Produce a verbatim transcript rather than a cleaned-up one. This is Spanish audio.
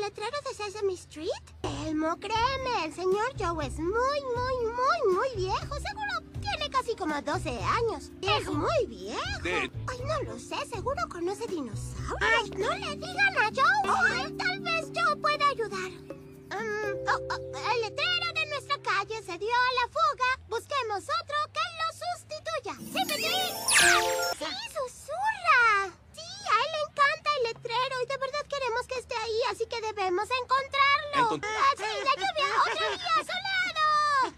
letrero de Sesame Street? Elmo, créeme, el señor Joe es muy, muy, muy, muy viejo. Seguro tiene casi como doce años. Es muy viejo. De- Ay, no lo sé, seguro conoce dinosaurios. Ay, no le digan a Joe. Ay, tal vez Joe pueda ayudar. Um, oh, oh, el letrero de nuestra calle se dio a la fuga. Busquemos otro que lo sustituya. ¡Sí, sí, sí!